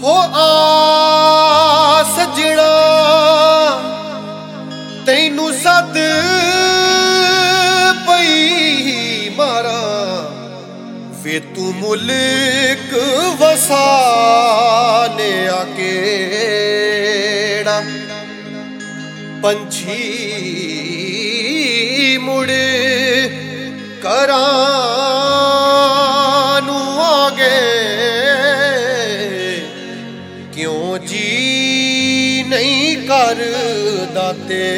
हो आ सजना तैनू सद पई मारा वे तू मुल्क वसा लिया केड़ा पंछी मुड़ करानू आगे क्यों जी नहीं करदा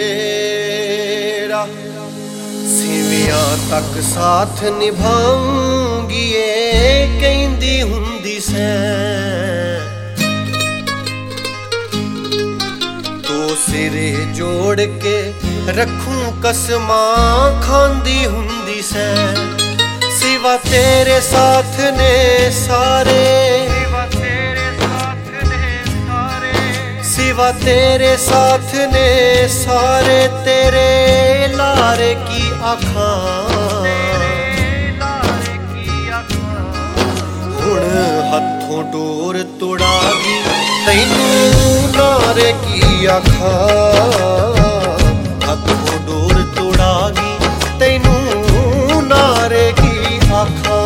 तेरा सिवियां तक साथ निभाऊंगी कहंदी हुंदी सै तो सिरे जोड़ के रखूं कसमां खांदी हुंदी सै सिवा तेरे साथ ने सारे सिवा तेरे साथ ने सारे तेरे लारे की आँखां हुण हथों डोर तोड़ागी तैनू नारे की आँखां हथों डोर तोड़ागी तैनू नारे की आँखां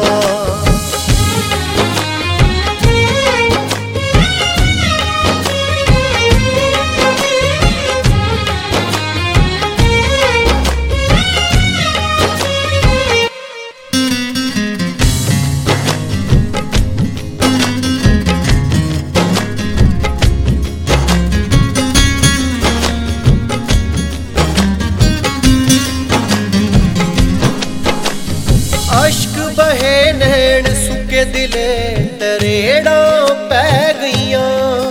अश्क बहे नैन सुके दिले तरेड़ा पै गईयां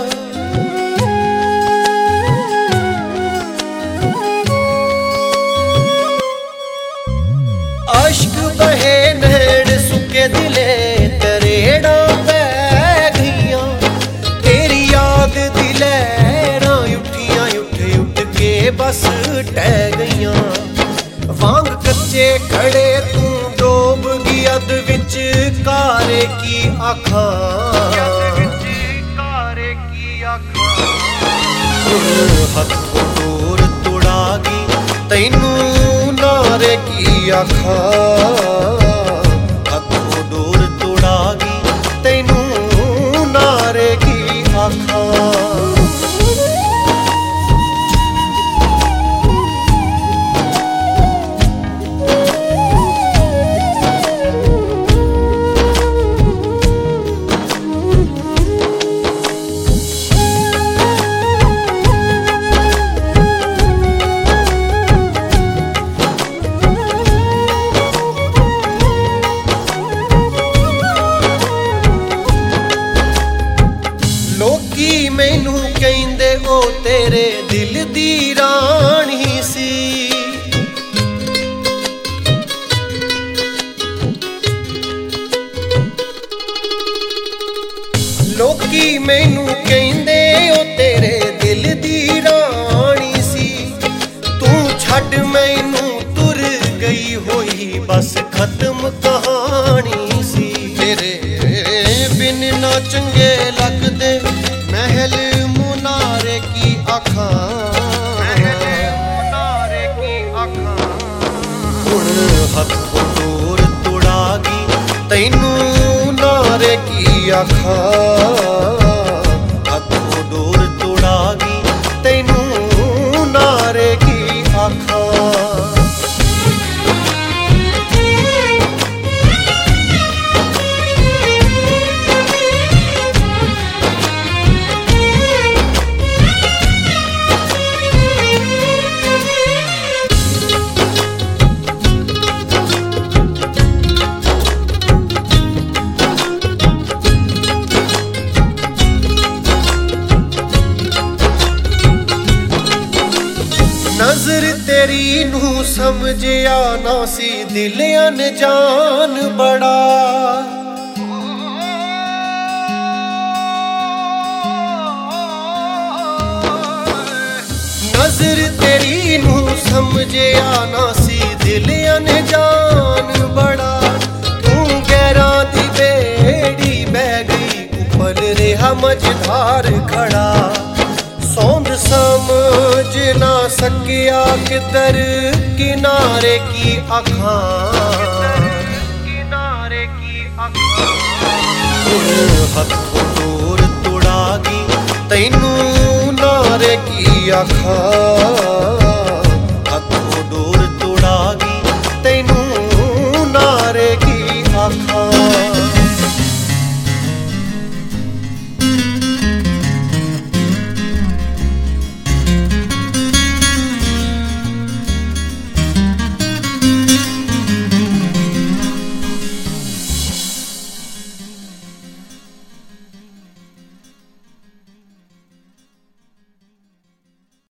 अश्क बहे नैन सुके दिले तरेड़ा पै गईयां तेरी याद दिले उठियां उठ के बस टह गईयां वांग कच्चे खड़े तू डोब गई अद विच कारे की आँखां हथों डोर तोड़ागी तैनू नारे की आँखां हथों डोर तोड़ागी तैनू नारे की आँखां लोकी मैनू कहंदे ओ तेरे दिल दी रानी सी लोकी मैनू कहंदे ओ तेरे दिल दी रानी सी तू छड़ मैनू तुर गई होई बस खत्म कहानी सी तेरे बिन ना चंगे लगदे महल मुनारे की आँखां हुण हथों डोर तोड़ागी तैनू नारे की आँखां हथों डोर तोड़ागी तैनू नारे की आँखां नजर तेरी नू समझिया ना सी दिल अनजान बड़ा नजर तेरी नू समझिया ना सी दिल अनजान बड़ा तू गैरां दी बेड़ी बह गई उपर रेहा मझधार खड़ा सौंद समझ ना सकिया किधर किनारे की अखां हथों दूर तुड़ा दी तैनू नारे की अखां